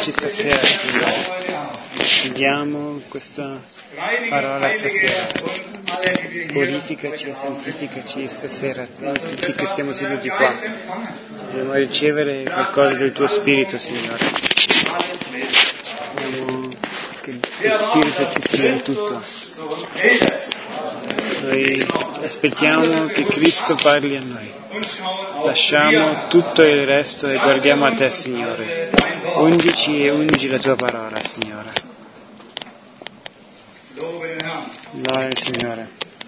Purificaci stasera, Signore. Chiediamo questa parola stasera. Purificaci e santificaci stasera, noi tutti che stiamo seduti qua. Dobbiamo ricevere qualcosa del tuo Spirito, Signore. Vogliamo che il tuo Spirito ci spieghi tutto. Noi aspettiamo che Cristo parli a noi. Lasciamo tutto il resto e guardiamo a te, Signore. Ungici e ungi la tua parola, Signore. Gloria al Signore.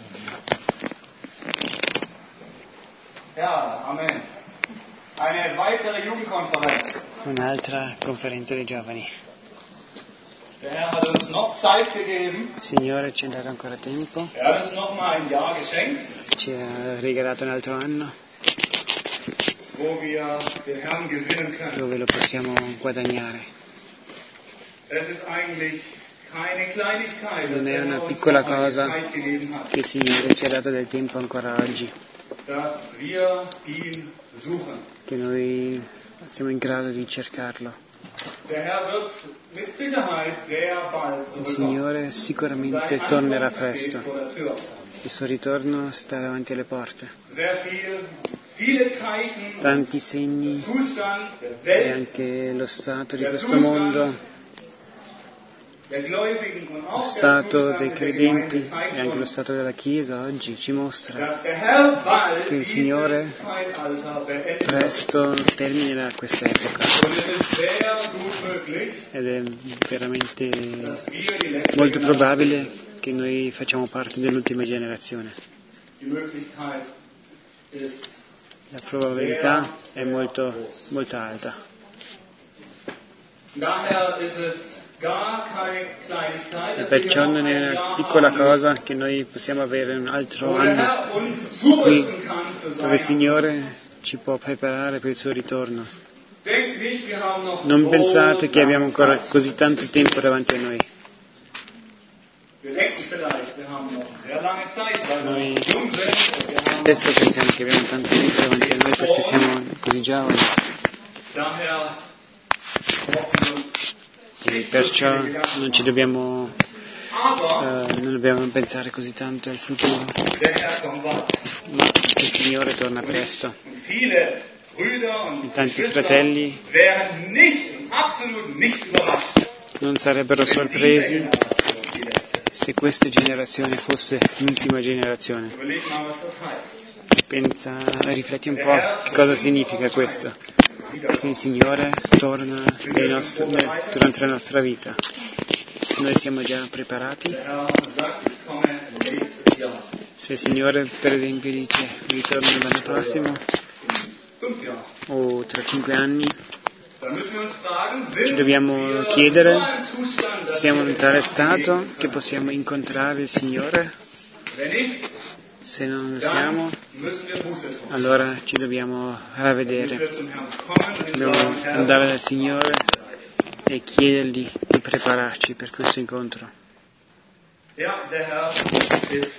Amen. Eine weitere Jugendkonferenz. Un'altra conferenza dei giovani. Der Herr hat uns noch Zeit gegeben. Il Signore ci ha dato ancora tempo. Hat uns noch mal ein Jahr geschenkt. Ci ha regalato un altro anno. Wo wir den Herrn gewinnen können. Dove lo possiamo guadagnare. Es ist eigentlich keine Kleinigkeit, Non dass è der una Herr uns piccola noch eine cosa Zeit gegeben hat, che il Signore ci ha dato del tempo ancora oggi, dass wir ihn suchen. che noi siamo in grado di cercarlo. Der Herr wird mit Sicherheit sehr bald Il zurückkommen. Signore sicuramente Sein tornerà Ankunft steht presto. vor der Tür. Il suo ritorno sta davanti alle porte. Sehr viele Zeichen, Tanti segni Zustand der e Welt, anche lo stato di questo mondo, der Gläubigen und lo auch der stato Zustand dei der credenti Gemeinde zeigt e anche lo uns, stato della Chiesa oggi ci mostra dass der Herr bald che il dieses Signore Zeitalter beenden wird. presto terminerà questa epoca Und es ist sehr gut möglich, ed è veramente dass wir die letzte molto Generation, probabile che noi facciamo parte dell'ultima generazione. die Möglichkeit ist La probabilità è molto alta. daher ist es gar keine Kleinigkeit, E dass wir perciò noch non è ein una Jahr piccola haben, cosa che noi possiamo avere un altro wo der anno Herr uns zurüsten kann für dove il sein. Signore ci può preparare per il suo ritorno. Denkt nicht, wir haben noch Non so pensate che abbiamo lange ancora Zeit. così tanto tempo davanti a noi. Wir denken vielleicht, wir haben noch sehr lange Zeit, weil Noi wir jung sind und wir haben spesso pensiamo che abbiamo tanto tempo davanti a noi perché siamo così giovani daher brauchen wir uns e perciò non ci dobbiamo, aber non dobbiamo pensare così tanto al futuro, der Herr kommt bald. ma il Signore torna presto. Und viele Brüder und Tanti Geschwister fratelli wären nicht, absolut nicht überrascht, non sarebbero wenn diese sorpresi Generation die letzte ist. se questa generazione fosse l'ultima generazione. Überleg mal, was das heißt. Rifletti un po' che cosa significa questo. Se il Signore torna durante la nostra vita, se noi siamo già preparati, Der Herr sagt, ich komme nächstes Jahr, se il Signore per esempio dice ritorno l'anno prossimo in 5 Jahren. o tra 5 anni, Dann müssen wir uns fragen, ci sind dobbiamo wir chiedere in so einem Zustand, dass siamo wir in tale den Herrn stato begegnen che können? possiamo incontrare il Signore. Wenn nicht, Se non lo dann siamo, müssen wir Buße tun. allora ci dobbiamo Müssen ravvedere. wir zum Herrn kommen und ihm Dobbiamo sagen, Herr, andare dal Signore e chiedergli di prepararci per questo incontro. ja, der Herr ist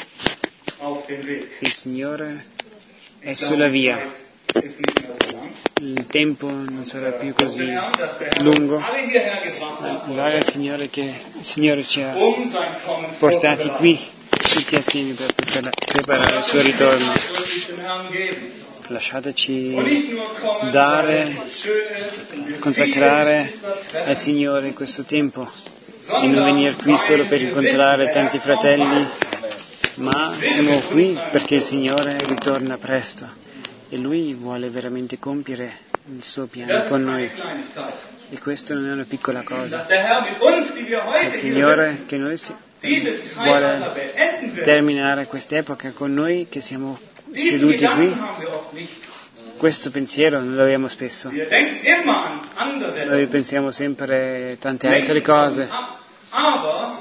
auf dem Weg. Il Signore è sulla via. Ist nicht mehr so lang. Il tempo non sarà più Lob den così Herrn, dass der Herr lungo. uns alle hierher gebracht hat, Gloria al Signore che il Signore ci ha sein Kommen portati vorzubereiten. qui tutti assieme per preparare il suo ritorno. Wirklich dem Herrn geben. Lasciateci Und nicht nur kommen, dare, weil es schön ist und wir consacrare viele Geschwister al treffen, Signore questo tempo e sondern non venire qui solo per weil wir incontrare wissen, tanti der Herr kommt fratelli, bald. ma siamo qui perché il Signore ritorna presto e Lui vuole veramente compiere il suo piano Das con ist noi. eine Kleinigkeit. E questa non è una piccola cosa. Dass der Herr mit uns, die wir Il heute hier sind, Signore che noi dieses Zeitalter vuole beenden wird. terminare quest'epoca con noi che siamo Diesen seduti Gedanken qui. haben wir oft nicht. Questo pensiero non lo abbiamo spesso. Wir denken immer an andere Noi pensiamo sempre a tante altre cose, Aber,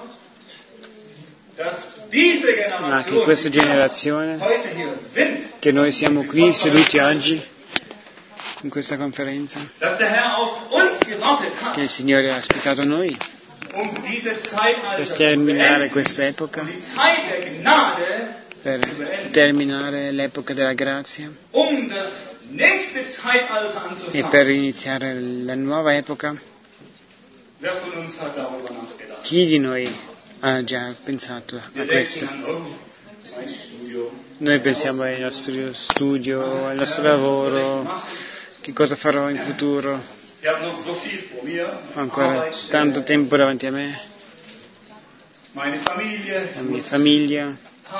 dass diese ma che questa Generation, generazione, die heute hier sind, che noi siamo qui seduti oggi in questa conferenza, dass der Herr auf uns gewartet che hat, il Signore ha aspettato noi dieses per Zeitalter zu terminare beenden. questa epoca, Die Zeit der Gnade, per terminare l'epoca della grazia das nächste Zeitalter e anzufangen. per iniziare la nuova epoca Chi di noi ha già pensato a questo? Noi pensiamo al nostro studio, al nostro lavoro, che cosa farò in futuro. Ho ancora tanto tempo davanti a me, la mia famiglia,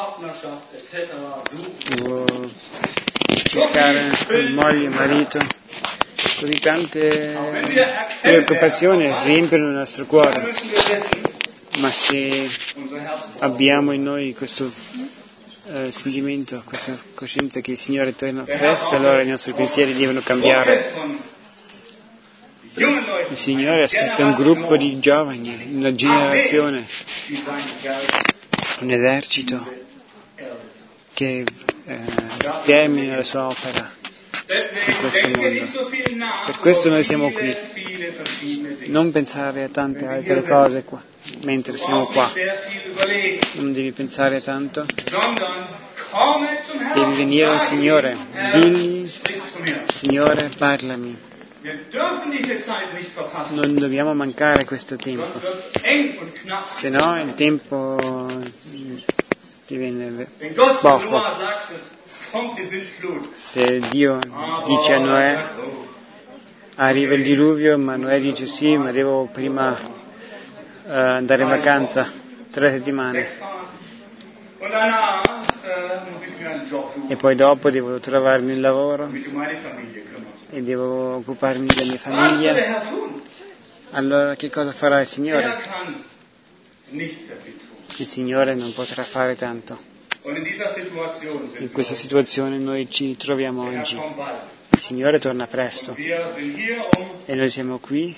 devo cercare moglie, marito, così tante preoccupazioni riempiono il nostro cuore, ma se abbiamo in noi questo sentimento, questa coscienza che il Signore torna presto, allora i nostri pensieri devono cambiare. Il Signore ha scritto un gruppo di giovani, una generazione, un esercito che termina la sua opera in questo mondo. Per questo noi siamo qui. Non pensare a tante altre cose qua, mentre siamo qua. Non devi pensare tanto. Devi venire al Signore. Digli, Signore, parlami. Non dobbiamo mancare questo tempo, se no il tempo diviene poco. Se Dio dice a Noè arriva il diluvio, ma Noè dice sì, ma devo prima andare in vacanza 3 settimane e poi dopo devo trovarmi il lavoro e devo occuparmi della mia famiglia, allora che cosa farà il Signore? Il Signore non potrà fare tanto. In questa situazione noi ci troviamo oggi. Il Signore torna presto e noi siamo qui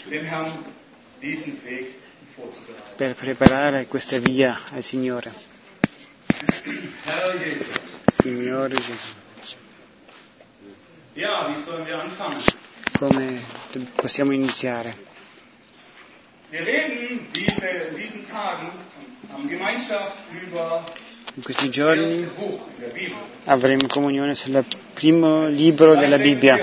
per preparare questa via al Signore. Signore Gesù. Come possiamo iniziare? In questi giorni avremo comunione sul primo libro della Bibbia.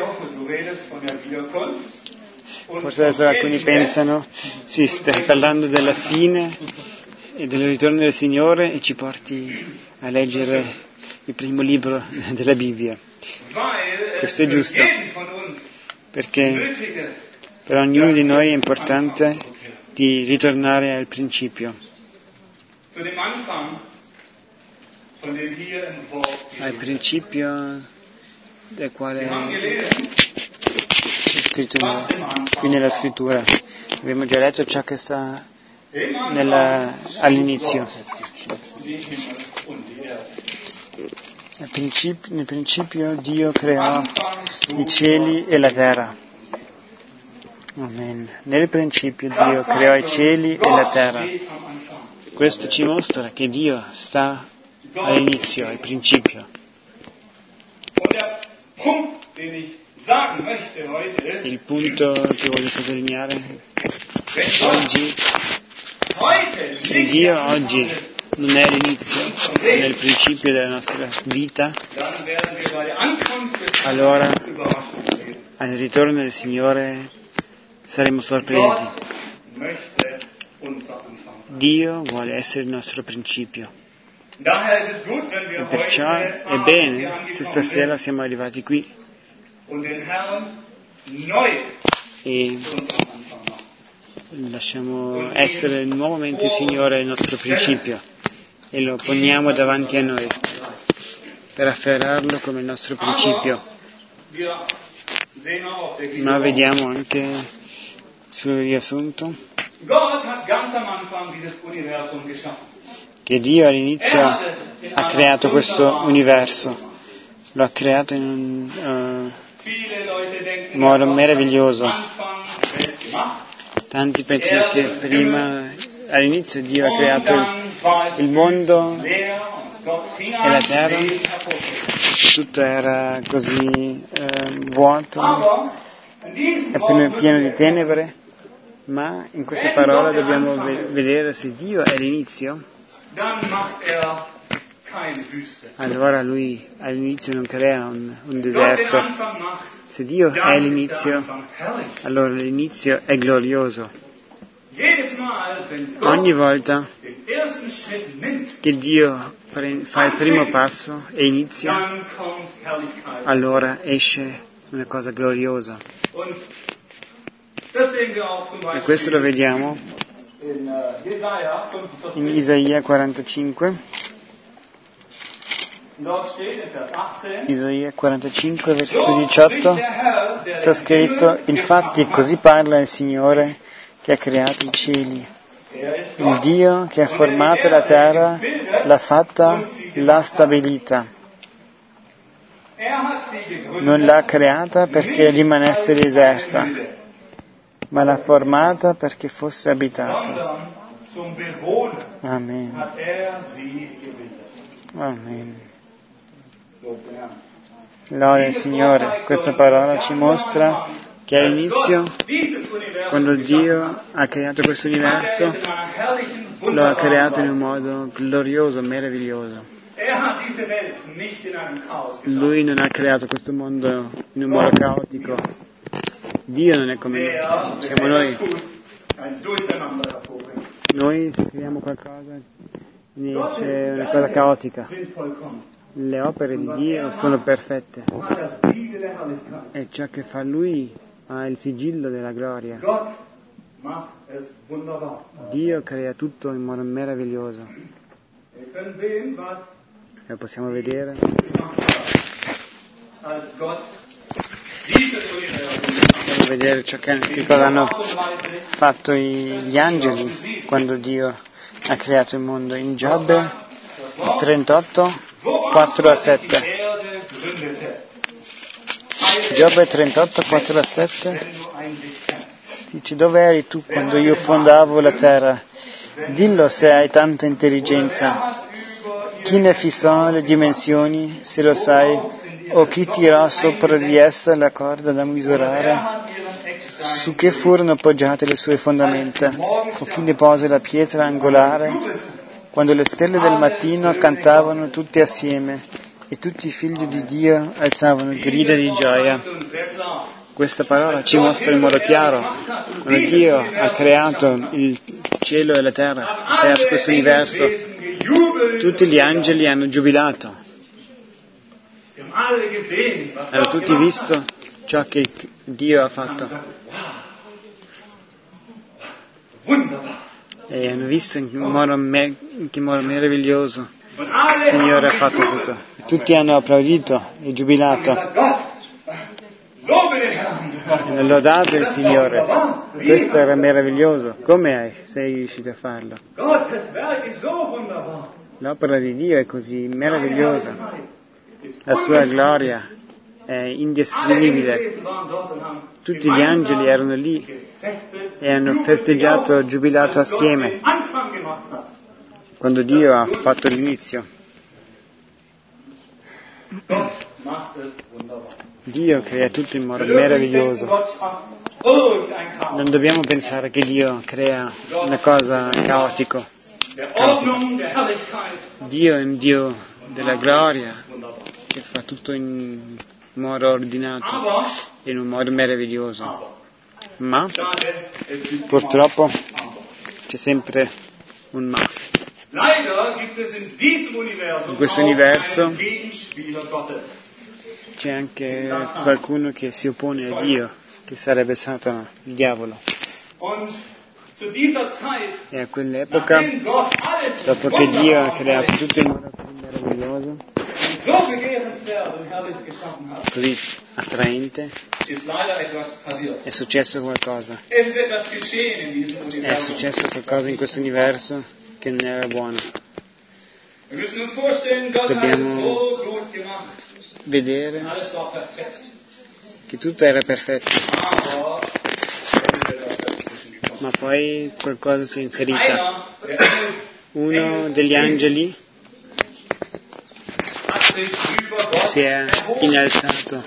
Forse adesso alcuni pensano, sì, stai parlando della fine e del ritorno del Signore e ci porti a leggere il primo libro della Bibbia. Questo è giusto, perché per ognuno di noi è importante di ritornare al principio, al principio del quale è scritto qui nella scrittura. Abbiamo già letto ciò che sta all'inizio. Nel principio Dio creò i cieli e la terra. Amen. Nel principio Dio creò i cieli e la terra. Questo ci mostra che Dio sta all'inizio, al principio. Il punto che voglio sottolineare oggi, se Dio oggi non è all'inizio, nel principio della nostra vita, allora al ritorno del Signore saremo sorpresi. Dio vuole essere il nostro principio. E perciò è bene se stasera siamo arrivati qui e lasciamo essere nuovamente il Signore il nostro principio e lo poniamo davanti a noi per afferrarlo come il nostro principio. Ma vediamo anche sul riassunto che Dio all'inizio ha creato questo universo, lo ha creato in un modo meraviglioso. Tanti pensano che prima, all'inizio Dio ha creato il mondo e la terra, tutto era così vuoto e pieno di tenebre, ma in questa parola dobbiamo vedere se Dio è l'inizio, allora Lui all'inizio non crea un deserto. Se Dio è l'inizio, allora l'inizio è glorioso. Ogni volta che Dio fa il primo passo e inizia, allora esce una cosa gloriosa. E questo lo vediamo in Isaia 45. Isaia 45, versetto 18, sta scritto: infatti così parla il Signore che ha creato i cieli, il Dio che ha formato la terra, l'ha fatta, l'ha stabilita. Non l'ha creata perché rimanesse deserta, ma l'ha formata perché fosse abitata. Amen. Amen. Loda al Signore. Questa parola ci mostra che all'inizio, quando Dio ha creato questo universo, lo ha creato in un modo glorioso, meraviglioso. Lui non ha creato questo mondo in un modo caotico. Dio non è come noi, siamo noi. Noi se creiamo qualcosa c'è una cosa caotica. Le opere di Dio sono perfette. E ciò che fa Lui ha il sigillo della gloria. Dio crea tutto in modo meraviglioso. E possiamo vedere ciò che cosa hanno fatto gli angeli quando Dio ha creato il mondo. In Giobbe 38, 4-7. Giobbe 38, 4-7 dice: dove eri tu quando io fondavo la terra? Dillo se hai tanta intelligenza. Chi ne fissò le dimensioni, se lo sai, o chi tirò sopra di essa la corda da misurare? Su che furono poggiate le sue fondamenta? O chi depose la pietra angolare? Quando le stelle del mattino cantavano tutte assieme e tutti i figli di Dio alzavano grida di gioia. Questa parola ci mostra in modo chiaro, quando Dio ha creato il cielo e la terra, ha creato questo universo, tutti gli angeli hanno giubilato. Hanno tutti visto ciò che Dio ha fatto. E hanno visto in che modo meraviglioso il Signore ha fatto tutto. Tutti hanno applaudito e giubilato. E hanno lodato il Signore. Questo era meraviglioso. Come sei riuscito a farlo? L'opera di Dio è così meravigliosa. La sua gloria è indescrivibile. Tutti gli angeli erano lì e hanno festeggiato e giubilato assieme quando Dio ha fatto l'inizio. Dio crea tutto in modo meraviglioso. Non dobbiamo pensare che Dio crea una cosa caotica. Dio è un Dio della gloria che fa tutto in modo ordinato e in un modo meraviglioso. Ma purtroppo c'è sempre un ma. In questo universo c'è anche qualcuno che si oppone a Dio, che sarebbe Satana, il diavolo. E a quell'epoca, dopo che Dio ha creato tutto in modo così meraviglioso, così attraente, è successo qualcosa. È successo qualcosa in questo universo che non era buono. Dobbiamo vedere che tutto era perfetto, ma poi qualcosa si è inserito. Uno degli angeli si è innalzato,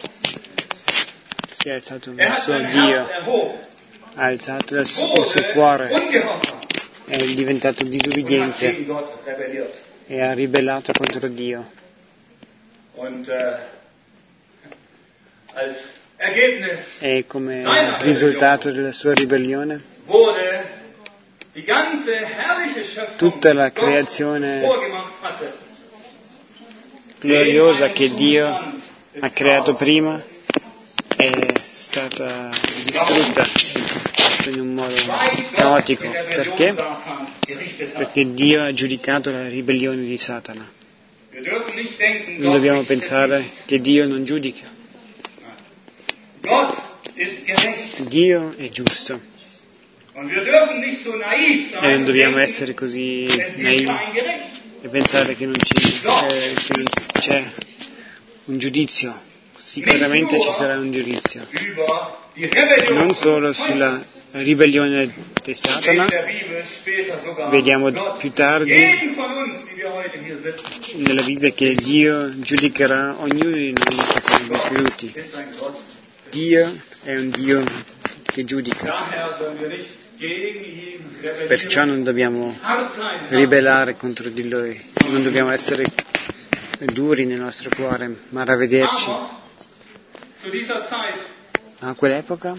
verso Dio, ha alzato il suo cuore, è diventato disobbediente e ha ribellato contro Dio. E come risultato della sua ribellione Tutta la creazione gloriosa che Dio ha creato prima è stata distrutta in un modo caotico. Perché? Perché Dio ha giudicato la ribellione di Satana. Non dobbiamo pensare che Dio non giudica. Dio è giusto. E non dobbiamo essere così naivi e pensare che non c'è un giudizio. Sicuramente ci sarà un giudizio. Non solo sulla ribellione di Satana, vediamo più tardi nella Bibbia che Dio giudicherà ognuno di noi che siamo seduti. Dio è un Dio che giudica. Perciò non dobbiamo ribellare contro di Lui, non dobbiamo essere duri nel nostro cuore, ma ravvederci. A quell'epoca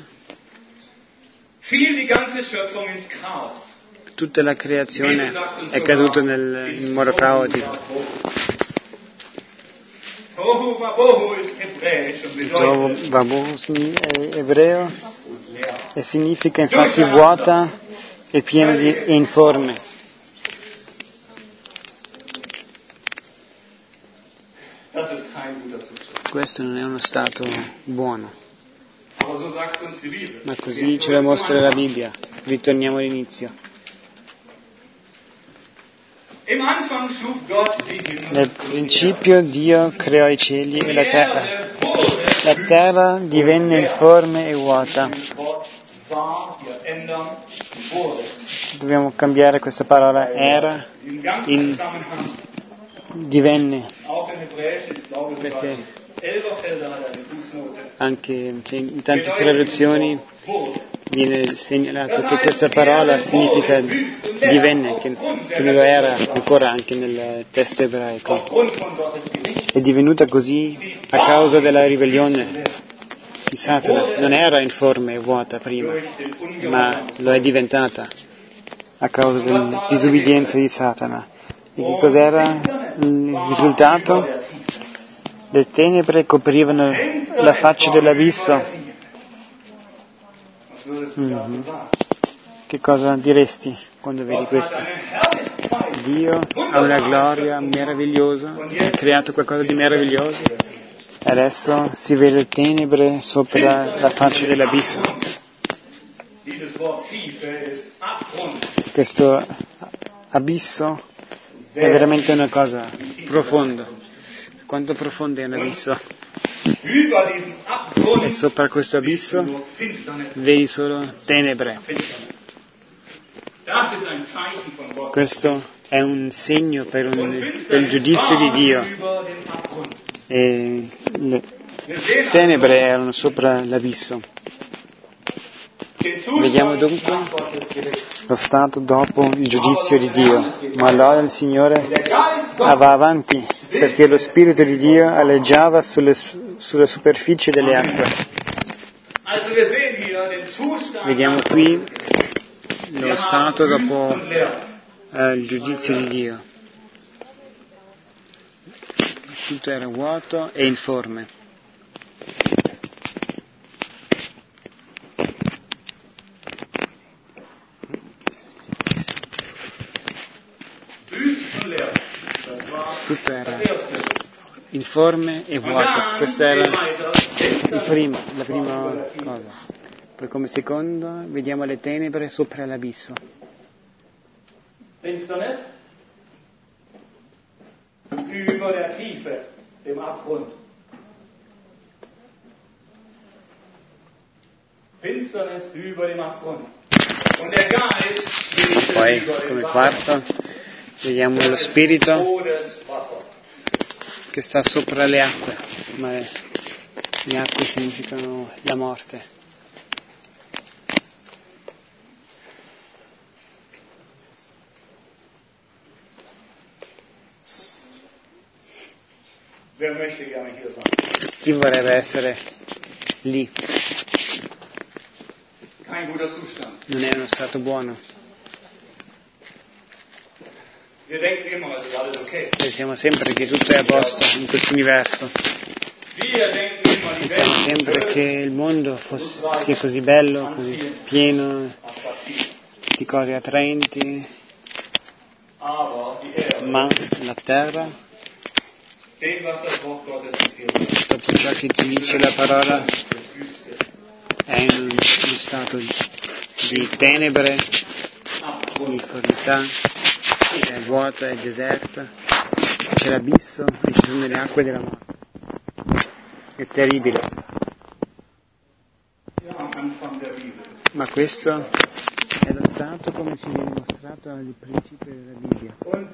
tutta la creazione è caduta in modo caotico. Tohu Vabohu è ebreo e significa infatti vuota e piena e informe. Questo non è uno stato buono, ma così ce lo mostra la Bibbia. Ritorniamo all'inizio. Nel principio Dio creò i cieli e la terra. La terra divenne informe e vuota. Dobbiamo cambiare questa parola era in divenne, perché anche in tante traduzioni viene segnalato che questa parola significa divenne, che non lo era ancora anche nel testo ebraico. È divenuta così a causa della ribellione di Satana. Non era informe e vuota prima, ma lo è diventata a causa della disobbedienza di Satana. E che cos'era il risultato? Le tenebre coprivano la faccia dell'abisso. Che cosa diresti quando vedi questo? Dio ha una gloria meravigliosa, ha creato qualcosa di meraviglioso e adesso si vede tenebre sopra la faccia dell'abisso. Questo abisso è veramente una cosa profonda. Quanto profondo è un abisso? E sopra questo abisso vedi solo tenebre. Questo è un segno per il giudizio di Dio. E le tenebre erano sopra l'abisso. Vediamo dunque lo stato dopo il giudizio di Dio. Ma allora il Signore va avanti, perché lo Spirito di Dio aleggiava sulla superficie delle acque. Vediamo qui lo stato dopo il giudizio di Dio. Tutto era vuoto e informe. Tutto era informe e vuoto. Questa era la prima cosa. Poi come secondo vediamo le tenebre sopra l'abisso. Finsternis über der Tiefe, dem Abgrund. Finsternis über dem Abgrund. Und der Geist Poi come quarto vediamo lo spirito che sta sopra le acque, ma le acque significano la morte. Chi vorrebbe essere lì? Non è uno stato buono. Wir denken immer, es ist alles okay. Pensiamo sempre che tutto è a posto in questo universo. Wir denken immer, die Pensiamo Welt ist sempre che il mondo sia così bello, così pieno attraktiv. di cose attraenti, Aber die Erde, ma la terra, dem, was das Wort Gottes uns hier sagt, dopo ciò che ci dice la parola, Wüste, è in uno stato di tenebre, di difformità, è vuota, è deserta, c'è l'abisso e ci sono le acque della morte. È terribile. ja, am Anfang der Bibel. Ma questo è lo stato come ci viene mostrato al principio della Bibbia. Und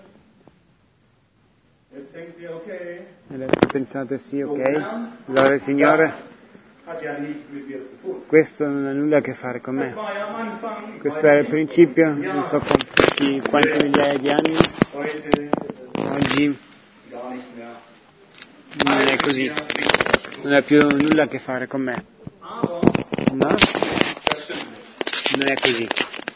jetzt denkt ihr, okay, E adesso pensate sì, ok, allora il Signore, hat ja nichts mit dir zu tun. questo non ha nulla a che fare con Das me. war ja am Anfang, Questo era il principio, non so quante migliaia di anni, heute ist es oggi gar nicht mehr. non è così, non ha più nulla a che fare con me. Aber Ma das stimmt nicht. non è così.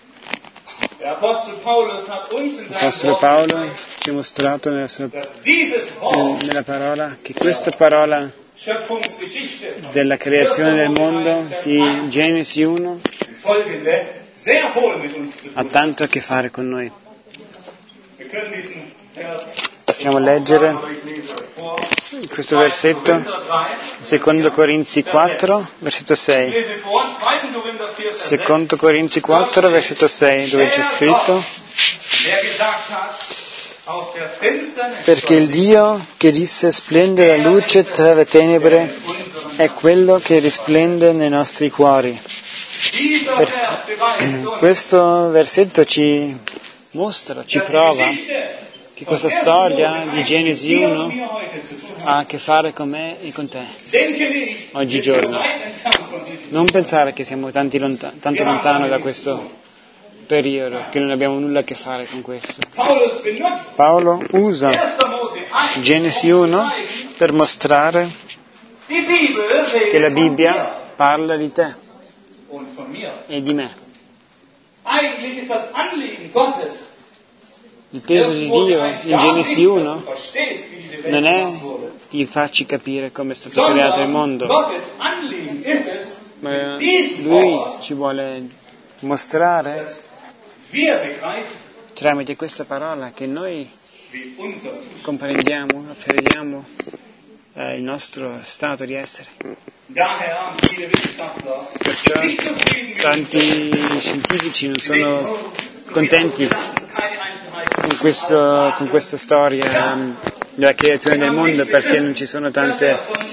Der Apostel Paulus hat uns in seinem L'Apostolo Wort Paolo gezeigt, ci ha mostrato dass dieses Wort nella parola che questa parola Schöpfungsgeschichte della creazione del mondo di Genesi 1 folgende sehr wohl mit uns zu ha tun. tanto a che fare con noi. Wir können diesen Vers Possiamo leggere aber ich lese euch vor. questo versetto, Korinther 3. secondo Corinzi 4, versetto Ich 6. lese vor, 2. Korinther 4, Vers 6. Secondo Corinzi 4, versetto 6, dove c'è scritto: Der gesagt hat, aus der Finsternis perché il Dio che disse splende la luce tra le tenebre è quello che risplende nei nostri cuori. dieser Vers beweist uns, Questo versetto ci mostra, ci dass die prova Geschichte che questa von 1. storia Mose di Genesi dir und 1 mir heute zu tun ha hat. a che fare con me e con te. Denke nicht, Oggigiorno. wir sind weit entfernt von diesem. Non pensare che siamo tanto lontano da questo periodo, che non abbiamo nulla a che fare con questo. Paulus benutzt Paolo usa 1. Mose 1 Genesi 1 per mostrare die Bibel che la redet von Bibbia dir parla di te und von mir. e di me. Eigentlich ist das Anliegen Gottes, Il peso di Dio in Genesi 1 verstehst, wie diese Welt non è gemacht wurde, di farci capire come è stato creato il sondern mondo, Gottes Anliegen ist es, ma mit diesem Lui Wort, ci vuole mostrare dass wir begreifen, tramite questa parola che noi wie unser Zustand. comprendiamo, afferriamo il nostro stato di essere. Daher, viele Wissenschaftler, Perciò nicht zufrieden mit tanti scientifici non sono contenti keine Einzelheiten. con questa storia della creazione del mondo, perché non ci sono tanti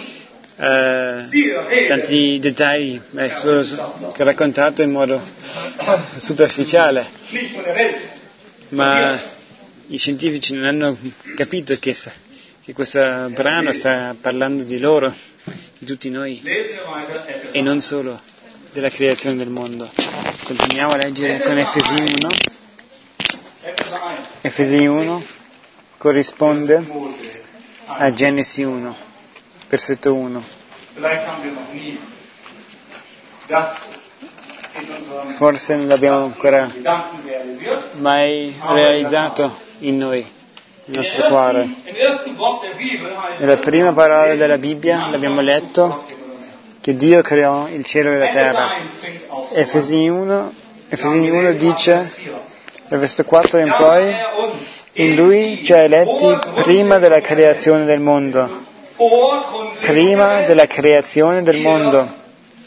dettagli, è solo raccontato in modo superficiale, Nicht von der Welt. ma i scientifici non hanno capito che questo brano sta parlando di loro, di tutti noi, Lesen wir weiter, Epheser. e non solo della creazione del mondo. Continuiamo a leggere con Efesi 1. Epheser 1. Efesi 1 corrisponde Mose. a Genesi 1, versetto 1. Vielleicht haben wir noch nie das in unserem Forse non l'abbiamo ancora Gedanken realisiert. mai realizzato in noi, nel nostro cuore. Im ersten Wort der Bibel heißt Nella prima parola della Bibbia l'abbiamo letto che Dio creò il cielo e la terra. Efesi 1 dice, dal versetto 4 in poi, in Lui ci ha eletti prima della creazione del mondo. Prima della creazione del mondo.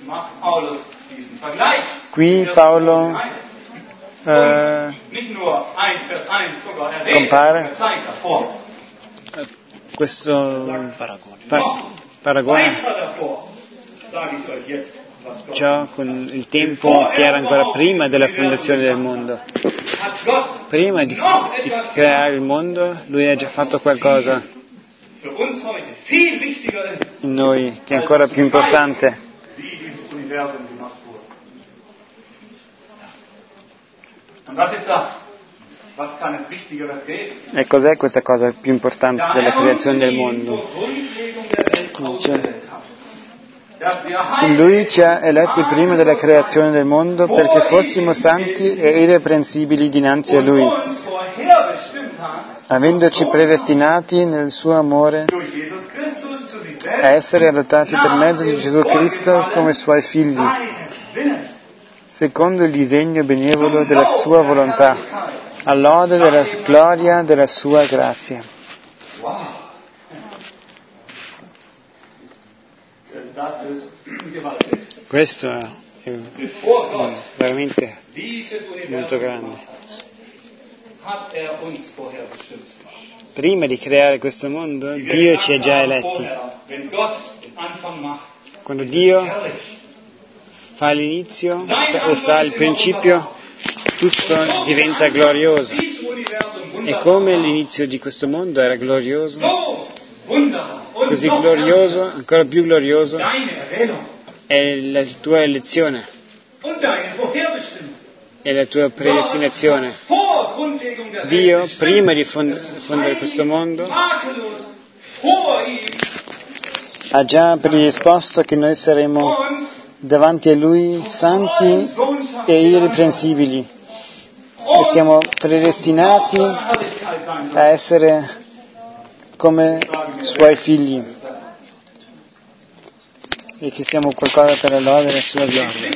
Qui Paolo compare questo paragone, ciò con il tempo che era ancora prima della fondazione del mondo. Prima di creare il mondo, Lui ha già fatto qualcosa in noi che è ancora più importante. E cos'è questa cosa più importante della creazione del mondo? In Lui ci ha eletti prima della creazione del mondo perché fossimo santi e irreprensibili dinanzi a Lui. avendoci predestinati nel suo amore a essere adottati per mezzo di Gesù Cristo come suoi figli, secondo il disegno benevolo della sua volontà, all'ode della gloria della sua grazia. Questo è veramente molto grande. Prima di creare questo mondo, Dio ci ha già eletti. Quando Dio fa l'inizio o sa il principio, tutto diventa glorioso. E come l'inizio di questo mondo era glorioso, così glorioso, ancora più glorioso, è la tua elezione e la tua predestinazione. Dio, prima di fondare questo mondo, ha già predisposto che noi saremo davanti a Lui santi e irreprensibili e siamo predestinati a essere come Suoi figli e che siamo qualcosa per la lode della Sua gloria.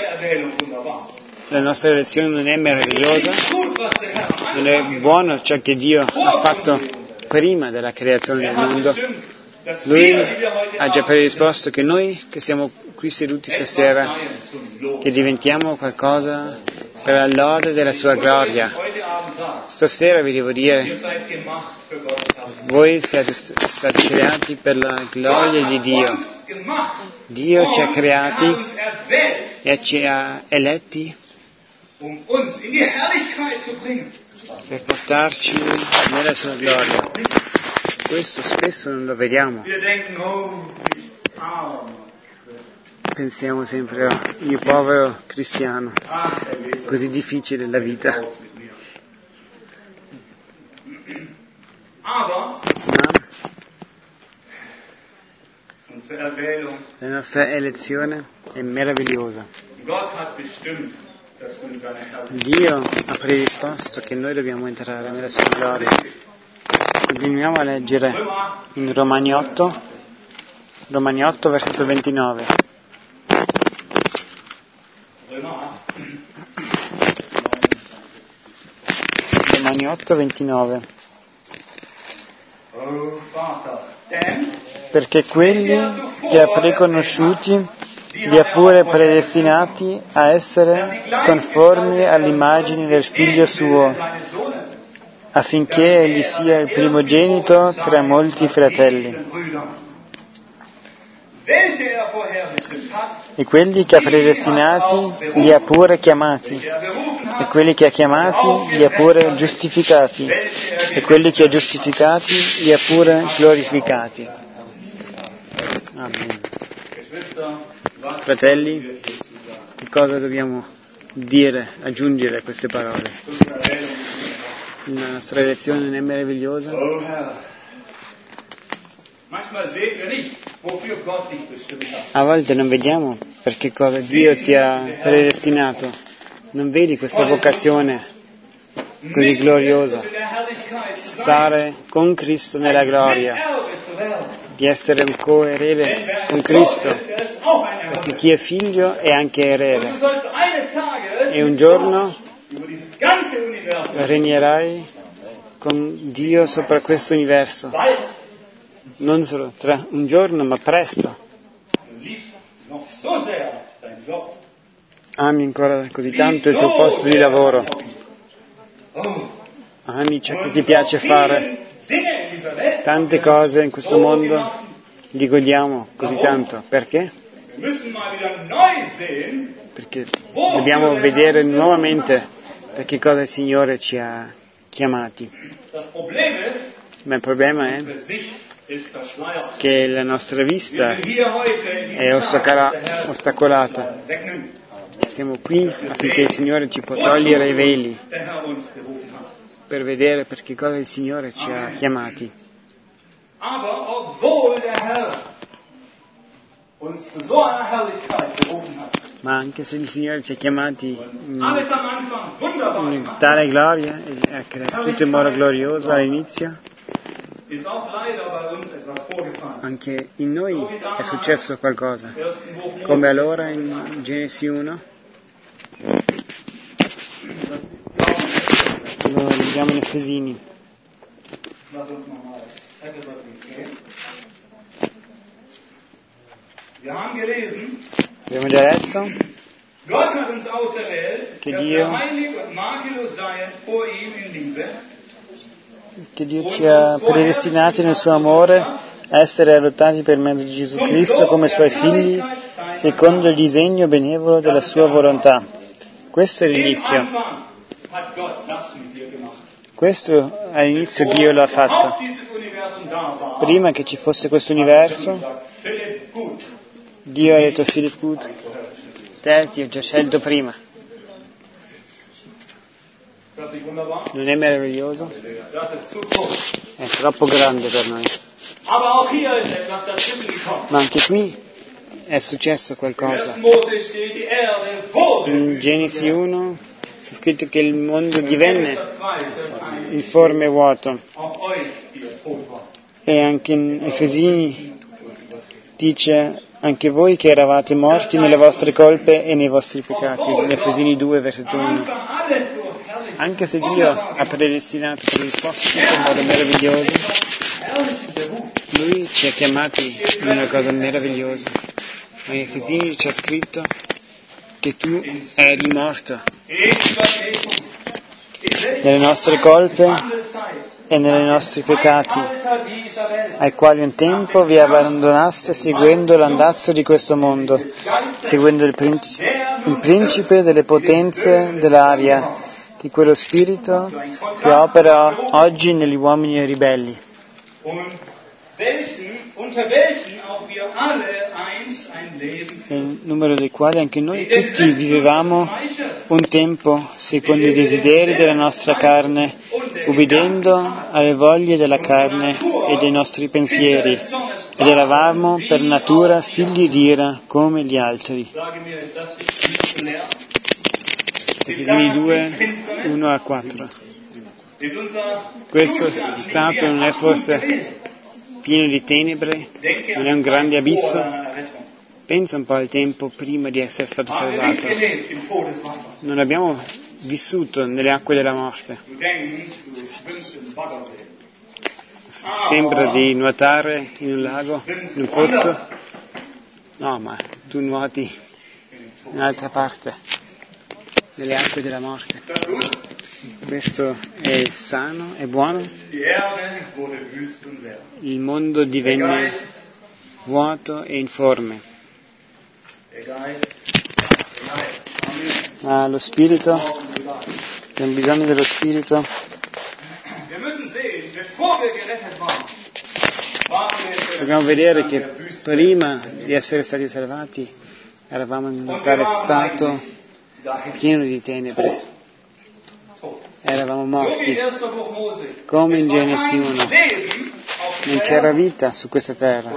La nostra elezione non è meravigliosa, non è buono ciò che Dio ha fatto prima della creazione del mondo. Lui ha già predisposto che noi, che siamo qui seduti stasera, che diventiamo qualcosa per la lode della Sua gloria. Stasera vi devo dire, voi siete stati creati per la gloria di Dio. Dio ci ha creati e ci ha eletti per portarci nella Sua gloria. Questo spesso non lo vediamo. Pensiamo sempre, oh, io povero cristiano, così difficile la vita. Ma la nostra elezione è meravigliosa. Dio ha predisposto che noi dobbiamo entrare nella Sua gloria. Continuiamo a leggere in Romani 8, versetto 29. Romani 8, 29. Perché quelli che ha preconosciuti li ha pure predestinati a essere conformi all'immagine del Figlio suo, affinché egli sia il primogenito tra molti fratelli. E quelli che ha predestinati li ha pure chiamati, e quelli che ha chiamati li ha pure giustificati, e quelli che ha giustificati li ha pure glorificati. Amen. Fratelli, che cosa dobbiamo dire, aggiungere a queste parole? La nostra elezione non è meravigliosa? A volte non vediamo per che cosa Dio ti ha predestinato. Non vedi questa vocazione così gloriosa? Stare con Cristo nella gloria, di essere un coerede con Cristo, perché chi è figlio è anche erede. E un giorno regnerai con Dio sopra questo universo. Non solo tra un giorno, ma presto. Ami ancora così tanto il tuo posto di lavoro. Ami ciò che ti piace fare. Tante cose in questo mondo li godiamo così tanto. Perché? Perché dobbiamo vedere nuovamente per che cosa il Signore ci ha chiamati. Ma il problema è che la nostra vista è ostacolata. Siamo qui affinché il Signore ci può togliere i veli per vedere per che cosa il Signore ci ha chiamati. Ma anche se il Signore ci ha chiamati in tale gloria e ha creato tutto in modo glorioso all'inizio, anche in noi è successo qualcosa, come allora in Genesi 1. Lo leggiamo in Efesini. Abbiamo già letto che Dio ci ha predestinati nel suo amore a essere adottati per mezzo di Gesù Cristo come suoi figli secondo il disegno benevolo della sua volontà. Questo è l'inizio. Questo all'inizio Dio lo ha fatto. Prima che ci fosse questo universo, Dio ha detto: Philip Good, te ti ho già scelto prima. Non è meraviglioso? È troppo grande per noi. Ma anche qui è successo qualcosa. In Genesi 1 c'è scritto che il mondo divenne informe e vuoto. E anche in Efesini dice: anche voi che eravate morti nelle vostre colpe e nei vostri peccati. In Efesini 2, versetto 1. Anche se Dio ha predestinato, predisposto tutto in modo meraviglioso, Lui ci ha chiamati in una cosa meravigliosa. Ma in Efesini c'è scritto che tu eri morto nelle nostre colpe e nei nostri peccati, ai quali un tempo vi abbandonaste seguendo l'andazzo di questo mondo, seguendo il principe delle potenze dell'aria, di quello spirito che opera oggi negli uomini ribelli, nel numero dei quali anche noi tutti vivevamo un tempo secondo i desideri della nostra carne, ubbidendo alle voglie della carne e dei nostri pensieri, ed eravamo per natura figli di ira come gli altri. Efesini 2, 1 a 4. Questo stato non è forse pieno di tenebre, non è un grande abisso? Pensa un po' al tempo prima di essere stato salvato. Non abbiamo vissuto nelle acque della morte. Sembra di nuotare in un lago, in un pozzo? No, ma tu nuoti in un'altra parte, nelle acque della morte. Questo è sano, è buono. Il mondo divenne vuoto e informe. Ma lo Spirito, abbiamo bisogno dello Spirito. Dobbiamo vedere che prima di essere stati salvati eravamo in un tale stato pieno di tenebre. Eravamo morti, come in Genesi 1. Non c'era vita su questa terra.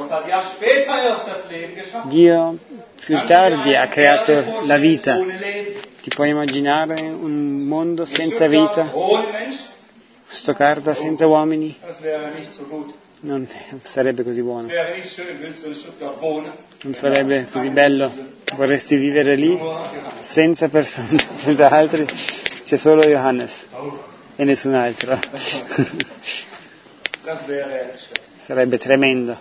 Dio più tardi ha creato la vita. Ti puoi immaginare un mondo senza vita? Stoccarda senza uomini? Non sarebbe così buono. Non sarebbe così bello. Vorresti vivere lì senza persone, senza altri? C'è solo Johannes e nessun altro. Sarebbe tremendo.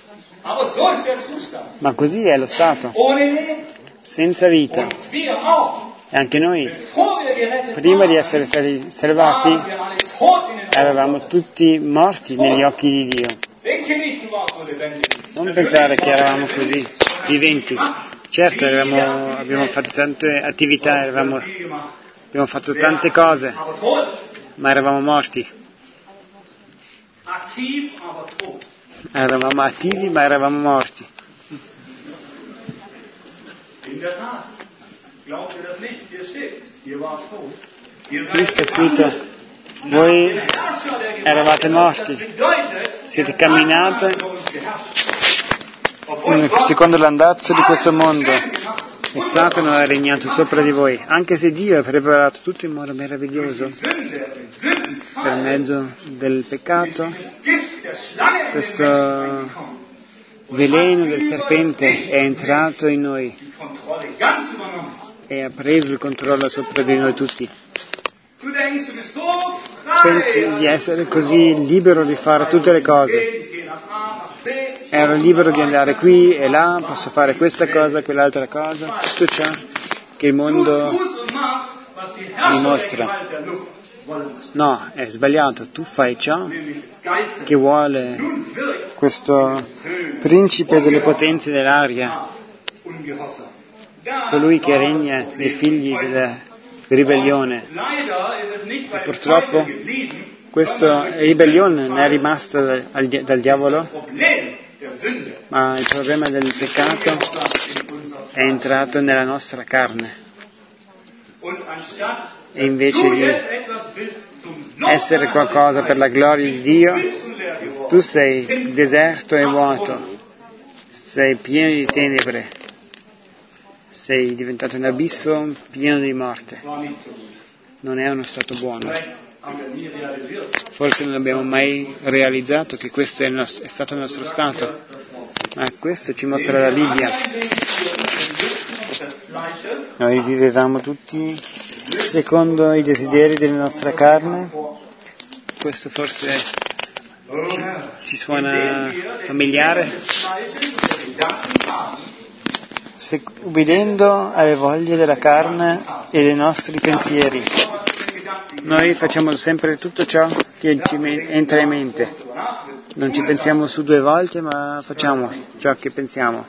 Ma così è lo stato. Senza vita. E anche noi, prima di essere stati salvati, eravamo tutti morti negli occhi di Dio. Non pensare che eravamo così, viventi. Certo, abbiamo fatto tante attività, abbiamo fatto tante cose, ma eravamo morti. Eravamo attivi, ma eravamo morti. Qui sta scritto: voi eravate morti, siete camminate secondo l'andazzo di questo mondo, e Satana ha regnato sopra di voi, anche se Dio ha preparato tutto in modo meraviglioso per mezzo del peccato. Questo veleno del serpente è entrato in noi e ha preso il controllo sopra di noi tutti. Pensi di essere così libero di fare tutte le cose. Ero libero di andare qui e là, posso fare questa cosa, quell'altra cosa, tutto ciò che il mondo mi mostra. No, è sbagliato, tu fai ciò che vuole questo principe delle potenze dell'aria, colui che regna nei figli della ribellione. E purtroppo questa ribellione non è rimasta dal diavolo, ma il problema del peccato è entrato nella nostra carne. E invece di essere qualcosa per la gloria di Dio, tu sei deserto e vuoto, sei pieno di tenebre, sei diventato un abisso pieno di morte. Non è uno stato buono. Forse non abbiamo mai realizzato che questo è stato il nostro stato, ma questo ci mostra la Bibbia. Noi vivevamo tutti secondo i desideri della nostra carne. Questo forse ci suona familiare. Ubbidendo alle voglie della carne e dei nostri pensieri. Noi facciamo sempre tutto ciò che ci entra in mente. Non ci pensiamo su due volte, ma facciamo ciò che pensiamo.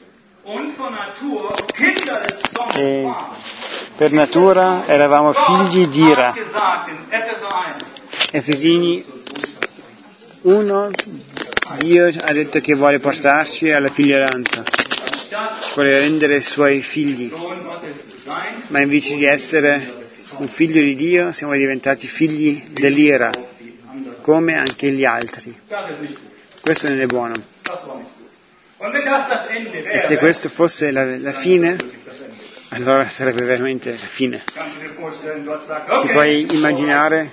E per natura eravamo figli di ira. Efesini 1, Dio ha detto che vuole portarci alla figliolanza, vuole rendere suoi figli, ma invece di essere un figlio di Dio siamo diventati figli dell'ira, come anche gli altri. Questo non è buono. E se questo fosse la fine, allora sarebbe veramente la fine. Ti puoi immaginare?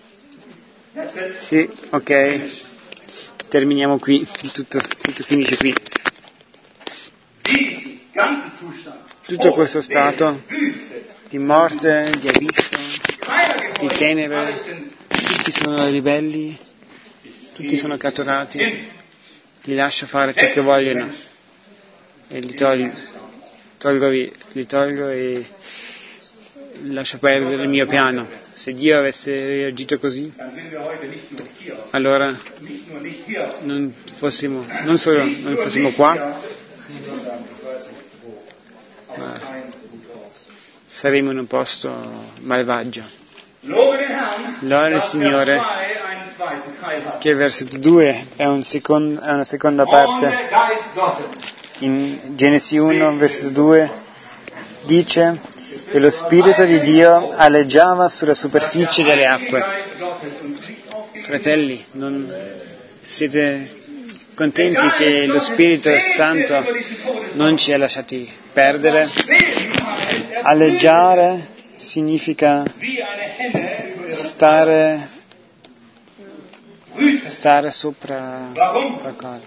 Sì, ok, terminiamo qui, tutto finisce qui. Tutto questo stato di morte, di abisso, di tenebre, tutti sono ribelli, tutti sono catturati, li lascio fare ciò che vogliono e li tolgo e lascio perdere il mio piano. Se Dio avesse reagito così, allora non fossimo qua, ma saremo in un posto malvagio. Lode al Signore che il versetto 2 è una seconda parte. In Genesi 1, versetto 2 dice che lo Spirito di Dio aleggiava sulla superficie delle acque. Fratelli, non siete contenti che lo Spirito Santo non ci ha lasciati perdere? Aleggiare significa stare sopra qualcosa,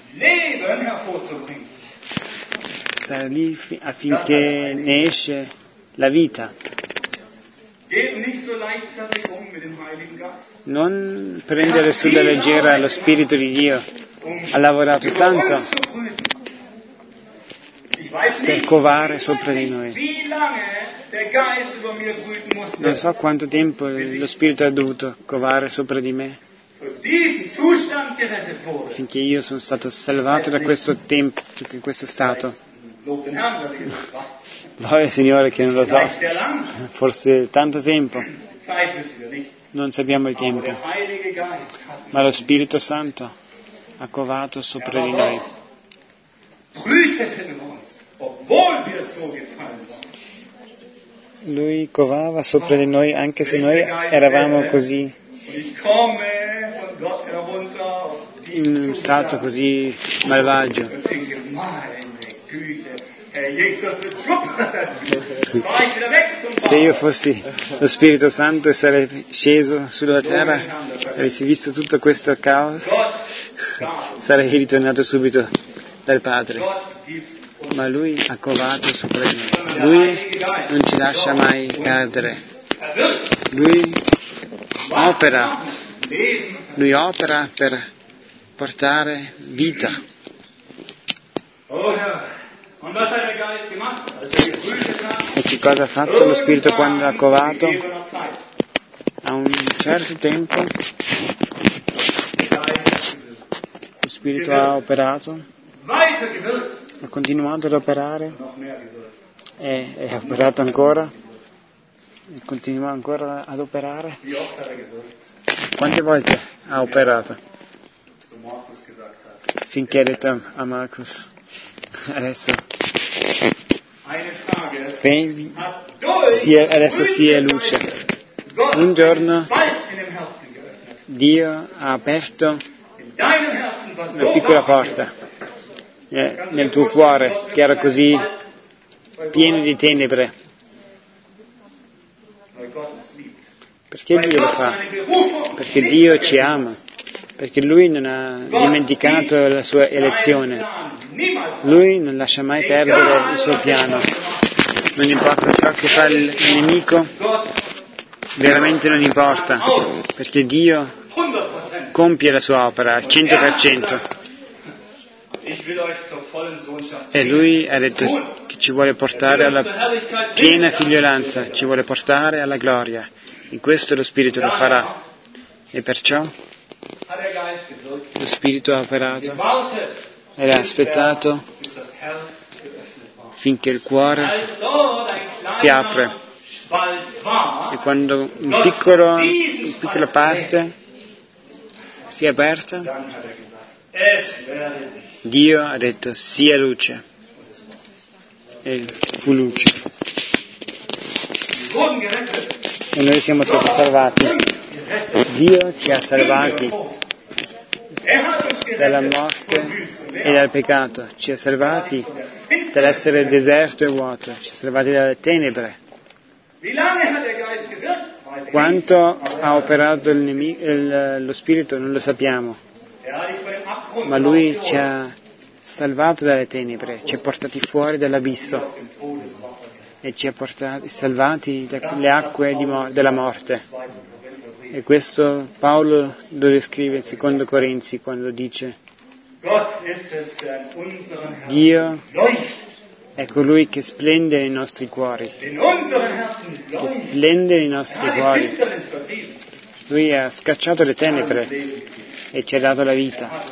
stare lì affinché ne esce la vita. Non prendere sulla leggera lo Spirito di Dio, ha lavorato tanto per covare sopra di noi. Non so quanto tempo lo Spirito ha dovuto covare sopra di me finché io sono stato salvato da questo tempo, in questo stato. Gloria al Signore che non lo so, forse tanto tempo, non sappiamo il tempo, ma lo Spirito Santo ha covato sopra di noi. Lui covava sopra di noi anche se noi eravamo così, in un stato così malvagio. Se io fossi lo Spirito Santo e sarei sceso sulla terra, avessi visto tutto questo caos, sarei ritornato subito dal Padre. Ma Lui ha covato sopra di noi. Lui non ci lascia mai perdere. Lui opera per portare vita. E che cosa ha fatto lo Spirito quando ha covato? A un certo tempo lo Spirito ha operato, ha continuato ad operare e ha operato ancora e continua ancora ad operare. Quante volte ha operato? Finché ha detto a Marcus, adesso sia luce. Un giorno Dio ha aperto una piccola porta nel tuo cuore che era così pieno di tenebre. Perché Dio lo fa? Perché Dio ci ama, perché Lui non ha dimenticato la sua elezione, Lui non lascia mai perdere il suo piano, non importa ciò che fa il nemico, veramente non importa, perché Dio compie la sua opera al 100%. E Lui ha detto che ci vuole portare alla piena figliolanza, ci vuole portare alla gloria. In questo lo Spirito lo farà. E perciò lo Spirito ha operato ed ha aspettato finché il cuore si apre. E quando una piccola parte si è aperta, Dio ha detto sia luce, e fu luce. E noi siamo stati salvati. Dio ci ha salvati dalla morte e dal peccato, ci ha salvati dall'essere deserto e vuoto, ci ha salvati dalle tenebre. Quanto ha operato lo Spirito non lo sappiamo, ma Lui ci ha salvato dalle tenebre, ci ha portati fuori dall'abisso e ci ha salvati dalle acque della morte. E questo Paolo lo descrive in Secondo Corinzi quando dice: Dio è colui che splende nei nostri cuori, che splende nei nostri cuori. Lui ha scacciato le tenebre e ci ha dato la vita,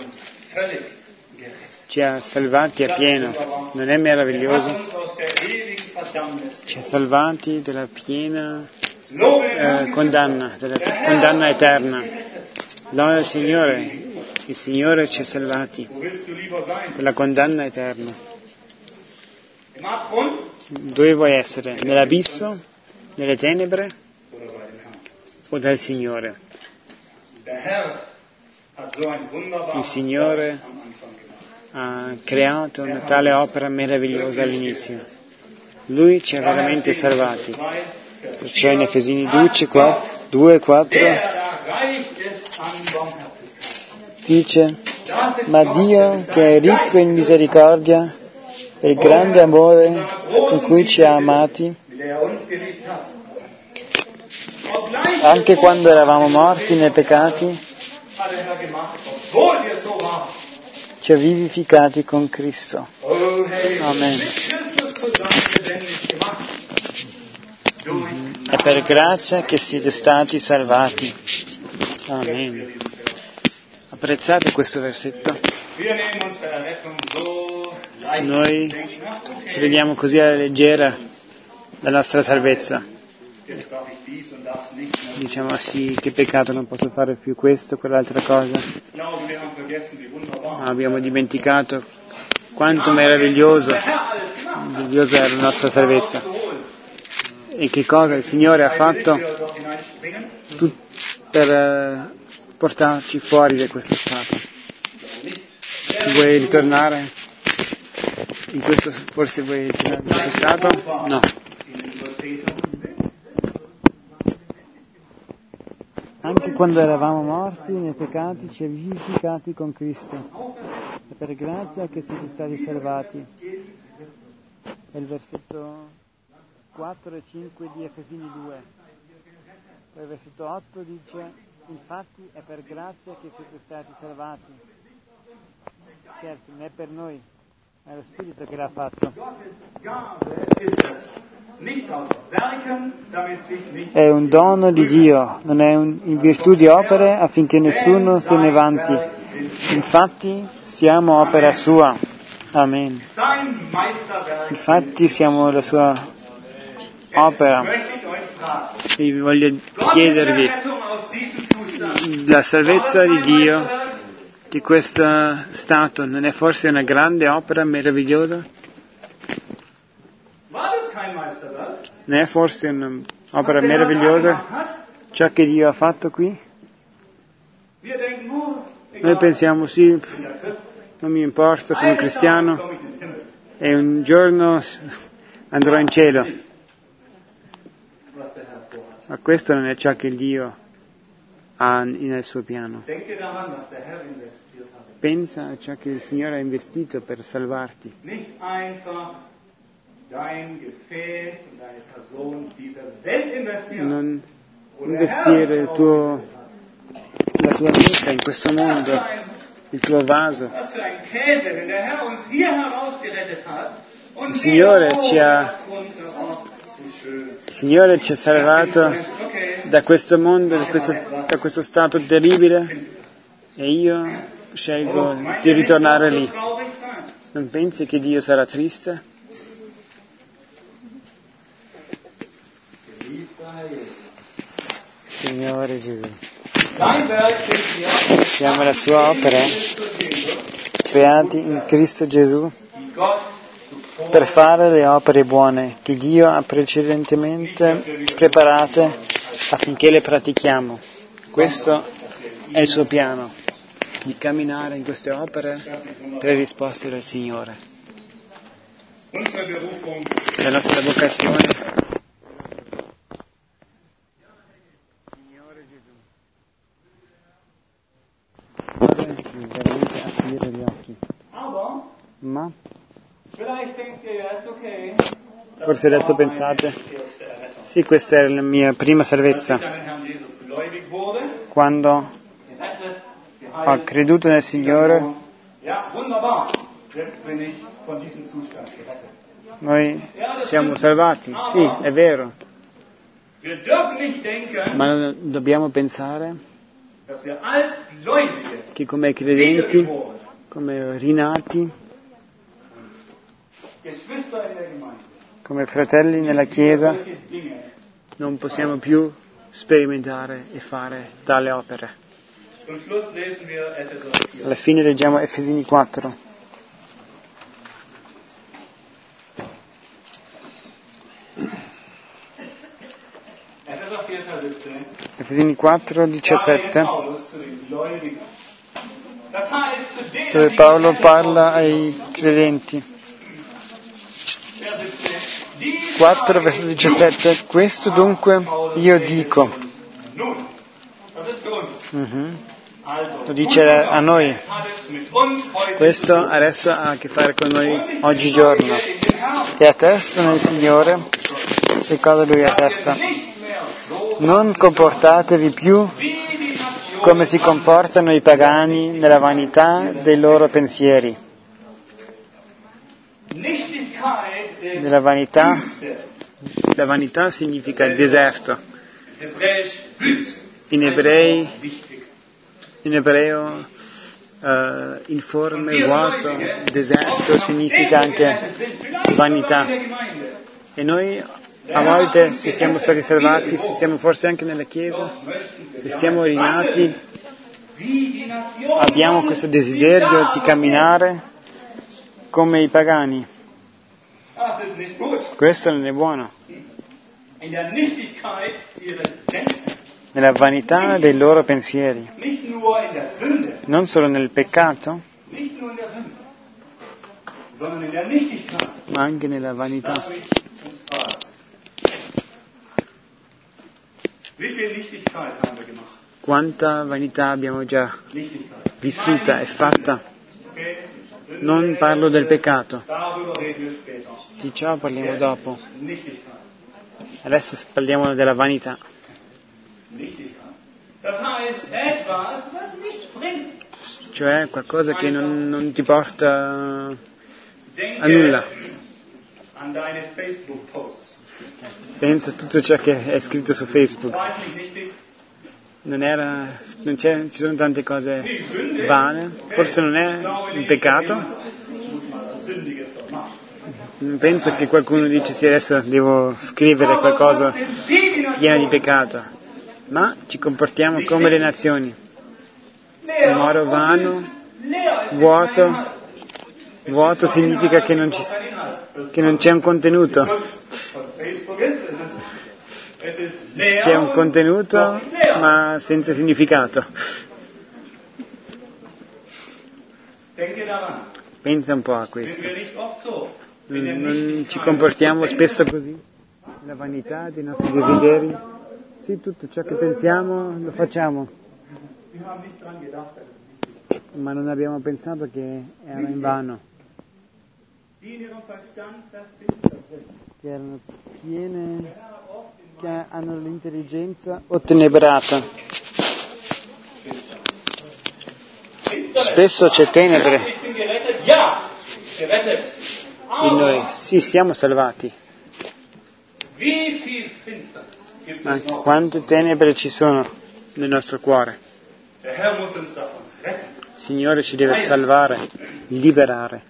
ci ha salvati a pieno. Non è meraviglioso? Ci ha salvati dalla piena condanna eterna. Loda al Signore, il Signore ci ha salvati dalla condanna eterna. Dove vuoi essere? Nell'abisso? Nelle tenebre? O dal Signore? Il Signore ha creato una tale opera meravigliosa all'inizio. Lui ci ha veramente salvati. Perciò in Efesini 2:4 dice: ma Dio, che è ricco in misericordia, per il grande amore con cui ci ha amati, anche quando eravamo morti nei peccati, ci ha vivificati con Cristo. Amen. È per grazia che siete stati salvati. Amen. Apprezzate questo versetto? Noi ci vediamo così alla leggera la nostra salvezza. Diciamo sì, che peccato, non posso fare più questo, quell'altra cosa. Abbiamo dimenticato quanto meravigliosa era la nostra salvezza. E che cosa il Signore ha fatto per portarci fuori da questo stato. Vuoi ritornare? In questo, forse voi in questo stato? No. Anche quando eravamo morti nei peccati ci ha vivificati con Cristo. È per grazia che siete stati salvati. È il versetto 4 e 5 di Efesini 2. Poi il versetto 8 dice: infatti è per grazia che siete stati salvati. Certo, non è per noi, è lo Spirito che l'ha fatto. È un dono di Dio, non è in virtù di opere affinché nessuno se ne vanti. Infatti siamo opera sua. Amen. Infatti siamo la sua opera. E voglio chiedervi la salvezza di Dio, di questo stato, non è forse una grande opera meravigliosa? Non è forse un'opera meravigliosa ciò che Dio ha fatto qui? Noi pensiamo sì, non mi importa, sono cristiano e un giorno andrò in cielo. Ma questo non è ciò che Dio ha nel suo piano. Pensa a ciò che il Signore ha investito per salvarti. Non investire la tua vita in questo mondo, il tuo vaso. Il Signore ci ha salvato da questo mondo, da questo stato terribile, e io scelgo di ritornare lì. Non pensi che Dio sarà triste? Signore Gesù, siamo la sua opera, creati in Cristo Gesù per fare le opere buone che Dio ha precedentemente preparate affinché le pratichiamo. Questo è il suo piano, di camminare in queste opere per risposte del Signore. La nostra vocazione. Signore Gesù, veramente aprire gli occhi. Ma forse adesso pensate, sì, questa è la mia prima salvezza. Quando ho creduto nel Signore, noi siamo salvati, sì, è vero, ma non dobbiamo pensare che come credenti, come rinati, come fratelli nella Chiesa, non possiamo più sperimentare e fare tale opere. Alla fine leggiamo Efesini 4. Efesini 4, 17, dove Paolo parla ai credenti. 4, versetto 17, questo dunque io dico. Lo dice a noi. Questo adesso ha a che fare con noi oggigiorno. E attesta nel Signore che cosa Lui attesta. Non comportatevi più come si comportano i pagani nella vanità dei loro pensieri. Nella vanità, la vanità significa deserto. In ebreo informe, vuoto, deserto significa anche vanità. E noi a volte, se siamo stati salvati, se siamo forse anche nella Chiesa, se siamo rinati, abbiamo questo desiderio di camminare come i pagani. Questo non è buono. Nella vanità dei loro pensieri, non solo nel peccato, sondern in der Nichtigkeit. ma anche nella vanità. Lass mich uns fragen. Wie viel Nichtigkeit haben wir gemacht? Quanta vanità abbiamo già Nichtigkeit. vissuta e fatta. Okay? Non parlo del peccato, Darüber reden wir später. di ciò parliamo dopo. Nichtigkeit. Adesso parliamo della vanità, Nichtigkeit. Das heißt, etwas, was nichts bringt. cioè qualcosa che non ti porta a Denke nulla. an deine Facebook-Posts. Pensa a tutto ciò che è scritto su Facebook. War es nicht nichtig? Ci sono tante cose Die Sünde. vane, forse non è un peccato. Was Sündiges doch macht. Non penso che qualcuno dice sì, adesso devo scrivere qualcosa pieno di peccato, ma ci comportiamo come le nazioni, in modo vano, vuoto. Vuoto significa che non c'è un contenuto, c'è un contenuto ma senza significato. Pensa un po' a questo. Non ci comportiamo spesso così? La vanità dei nostri desideri? Sì, tutto ciò che pensiamo lo facciamo, ma non abbiamo pensato che era invano, che erano piene, che hanno l'intelligenza ottenebrata. Spesso c'è tenebre in noi. Sì, siamo salvati, ma quante tenebre ci sono nel nostro cuore? Il Signore ci deve salvare, liberare.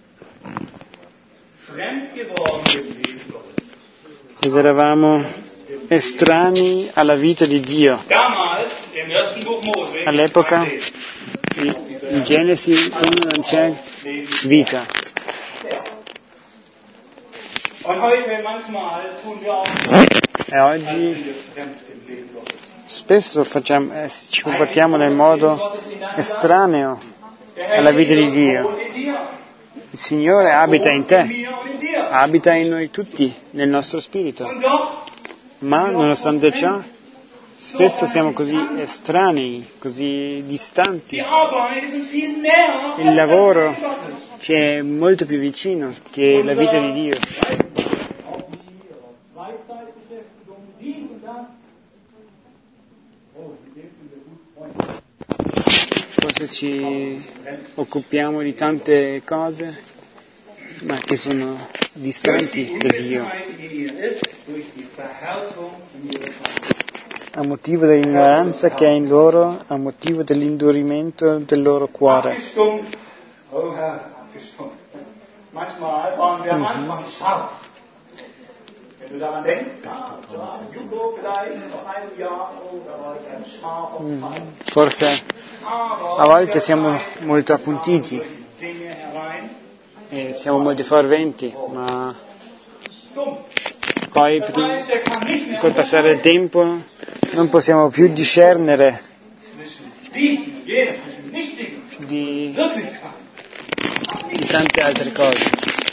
Ed eravamo estranei alla vita di Dio. All'epoca, in Genesi 1 non c'è vita. E oggi spesso ci comportiamo nel modo estraneo alla vita di Dio. Il Signore abita in te, abita in noi tutti, nel nostro spirito. Ma nonostante ciò, spesso siamo così estranei, così distanti. Il lavoro ci è molto più vicino che la vita di Dio. Forse ci occupiamo di tante cose, ma che sono distanti da Dio. A motivo dell'ignoranza che è in loro, a motivo dell'indurimento del loro cuore. Forse a volte siamo molto appuntiti e siamo molto ferventi, ma poi col passare del tempo non possiamo più discernere di tante altre cose.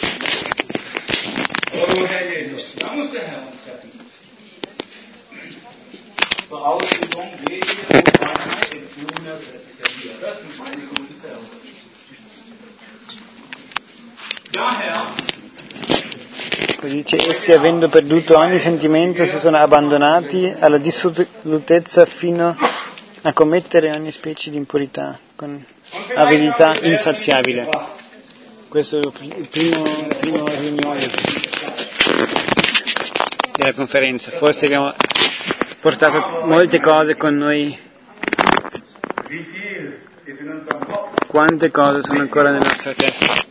Poi dice, essi avendo perduto ogni sentimento si sono abbandonati alla dissolutezza fino a commettere ogni specie di impurità con avidità insaziabile. Questo è il primo riunione della conferenza. Forse abbiamo portato molte cose con noi. Quante cose sono ancora nella nostra testa?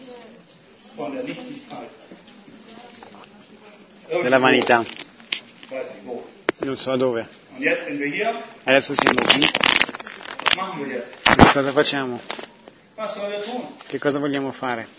Della vanità. Non so dove. Adesso siamo qui. Che cosa facciamo? Che cosa vogliamo fare?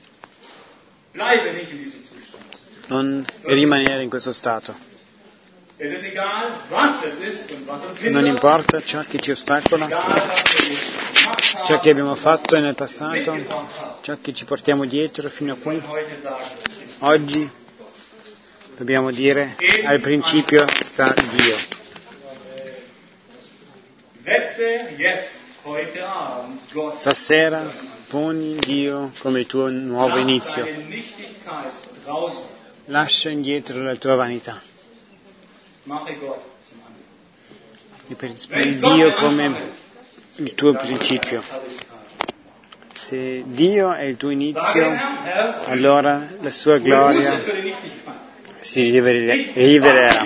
Non rimanere in questo stato. Non importa ciò che ci ostacola, ciò che abbiamo fatto nel passato, ciò che ci portiamo dietro fino a qui. Oggi dobbiamo dire: al principio sta Dio. Stasera poni Dio come il tuo nuovo inizio. Lascia indietro la tua vanità. E poni Dio come il tuo principio. Se Dio è il tuo inizio, allora la sua gloria si rivelerà.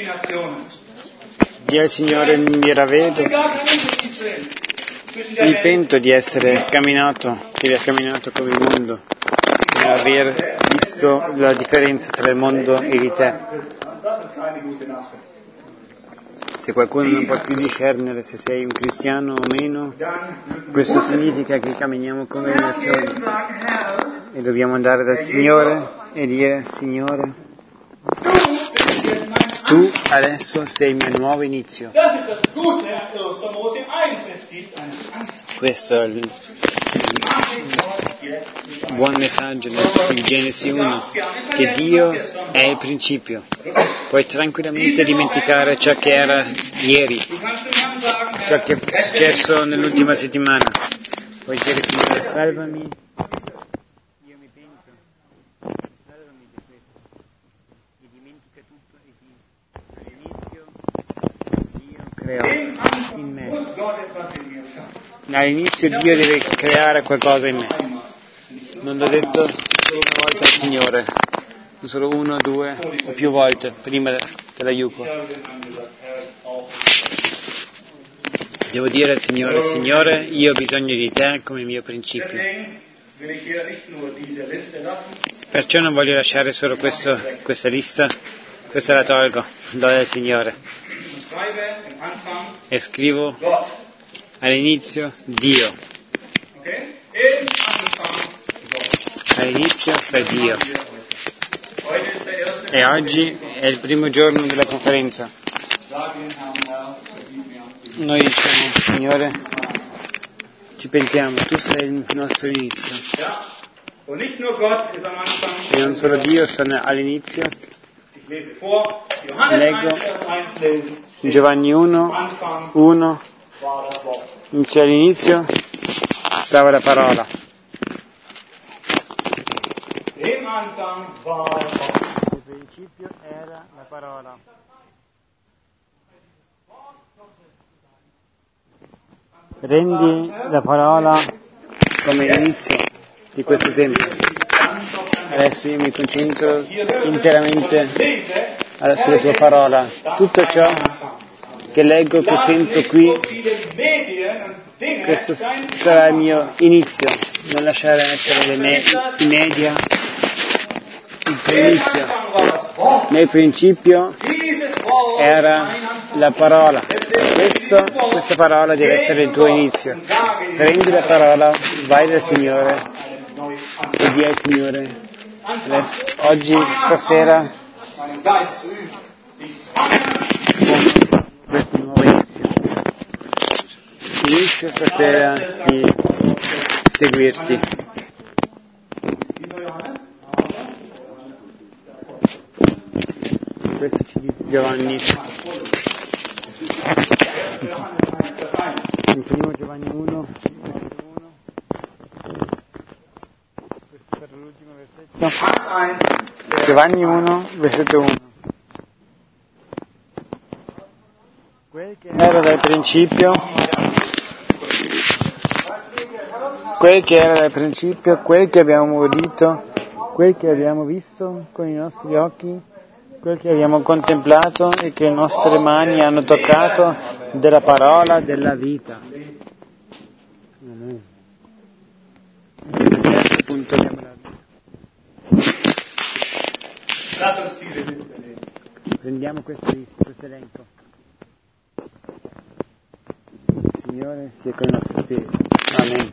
Dì al Signore: mi ravvedo, mi pento di essere camminato, che aver camminato come il mondo, di aver visto la differenza tra il mondo e di te. Se qualcuno non può più discernere se sei un cristiano o meno, questo significa che camminiamo come nazioni e dobbiamo andare dal Signore e dire: Signore, tu adesso sei il mio nuovo inizio. Questo è il buon messaggio di Genesi 1, che Dio è il principio. Puoi tranquillamente dimenticare ciò che era ieri, ciò che è successo nell'ultima settimana. Puoi dire: Signore, salvami, io mi pento, salvami di questo. E dimentica tutto e di all'inizio Dio creò in me. All'inizio Dio deve creare qualcosa in me. Non l'ho detto una volta al Signore, non solo una, due o più volte prima dell'aiuto. Devo dire al Signore: Signore, io ho bisogno di te come mio principio. Perciò non voglio lasciare solo questa lista, questa la tolgo, do al Signore. E scrivo all'inizio Dio. All'inizio sta Dio. E oggi è il primo giorno della conferenza. Noi diciamo: Signore, ci pentiamo, tu sei il nostro inizio. E non solo Dio sta all'inizio. Leggo in Giovanni 1, che all'inizio stava la parola. Nel principio era la parola. Rendi la parola come l'inizio di questo tempo. Adesso io mi concentro interamente sulla tua parola. Tutto ciò che leggo, che sento qui, questo sarà il mio inizio. Non lasciare essere i media il tuo inizio. Nel principio era la parola. Questa parola deve essere il tuo inizio. Prendi la parola, vai dal Signore e di al Signore: oggi, stasera, questo nuovo inizio. Inizio stasera di seguirti. Questo ci dice Giovanni. In primo Giovanni 1, versetto 1. Questo per l'ultimo versetto. Giovanni 1, versetto 1. Quel che era dal principio, quel che abbiamo udito, quel che abbiamo visto con i nostri occhi, quel che abbiamo contemplato e che le nostre mani hanno toccato della parola della vita. Amen. Punto prendiamo questo elenco. Il Signore sia con il nostro spirito. Amen.